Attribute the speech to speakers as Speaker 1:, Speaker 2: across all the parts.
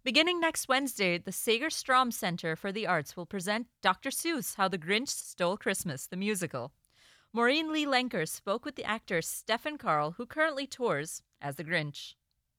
Speaker 1: Beginning next Wednesday, the Segerstrom Center for the Arts will present Dr. Seuss How the Grinch Stole Christmas, the musical. Maureen Lee Lenker spoke with the actor Stefan Karl, who currently tours as the Grinch.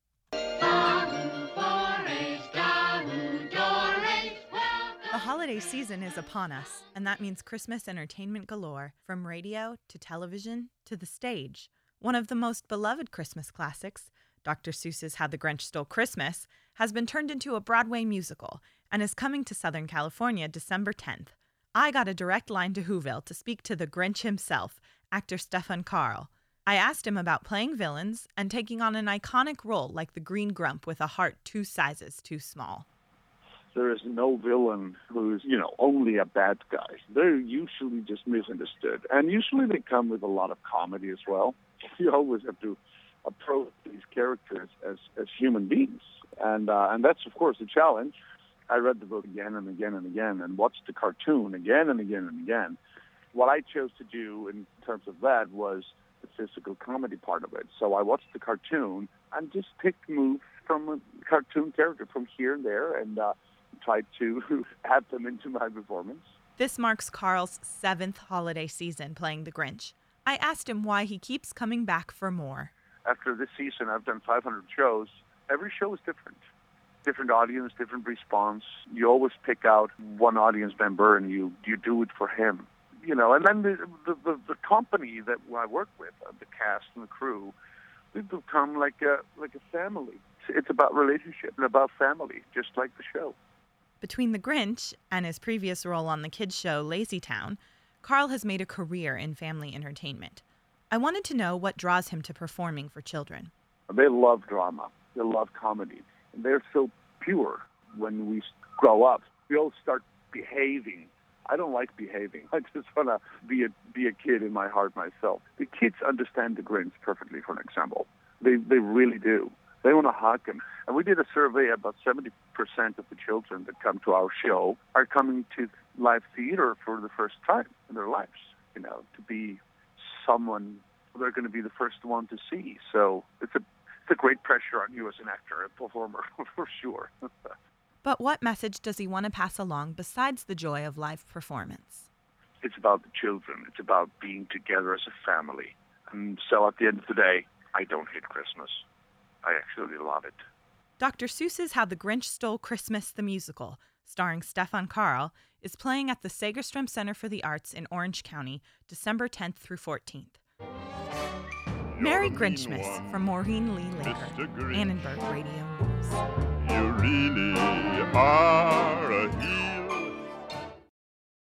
Speaker 2: The holiday season is upon us, and that means Christmas entertainment galore, from radio to television to the stage. One of the most beloved Christmas classics, Dr. Seuss's How the Grinch Stole Christmas, has been turned into a Broadway musical and is coming to Southern California December 10th. I got a direct line to Whoville to speak to the Grinch himself, actor Stefan Karl. I asked him about playing villains and taking on an iconic role like the Green Grump with a heart 2 sizes too small.
Speaker 3: There is no villain who's, only a bad guy. They're usually just misunderstood. And usually they come with a lot of comedy as well. You always have to approach these characters as human beings. And that's, of course, a challenge. I read the book again and again and again and watched the cartoon again and again and again. What I chose to do in terms of that was the physical comedy part of it. So I watched the cartoon and just picked moves from a cartoon character from here and there and tried to add them into my performance.
Speaker 2: This marks Karl's 7th holiday season playing the Grinch. I asked him why he keeps coming back for more.
Speaker 3: After this season, I've done 500 shows. Every show is different. Different audience, different response. You always pick out one audience member and you do it for him. And then the company that I work with, the cast and the crew, we've become like a family. It's about relationship and about family, just like the show.
Speaker 2: Between the Grinch and his previous role on the kids' show Lazy Town, Karl has made a career in family entertainment. I wanted to know what draws him to performing for children.
Speaker 3: They love drama. They love comedy. And they're so pure when we grow up. We all start behaving. I don't like behaving. I just want to be a kid in my heart myself. The kids understand the Grinch perfectly, for example. They really do. They want to hug him. And we did a survey. About 70% of the children that come to our show are coming to live theater for the first time in their lives, to be someone they're going to be the first one to see. So it's a great pressure on you as an actor, a performer, for sure.
Speaker 2: But what message does he want to pass along besides the joy of live performance?
Speaker 3: It's about the children. It's about being together as a family. And so at the end of the day, I don't hate Christmas. I actually love it.
Speaker 2: Dr. Seuss's How the Grinch Stole Christmas, the musical, starring Stefan Karl, is playing at the Segerstrom Center for the Arts in Orange County, December 10th through 14th. Merry Grinchmas from Maureen Lee Lenker, Annenberg Radio News.
Speaker 4: You really are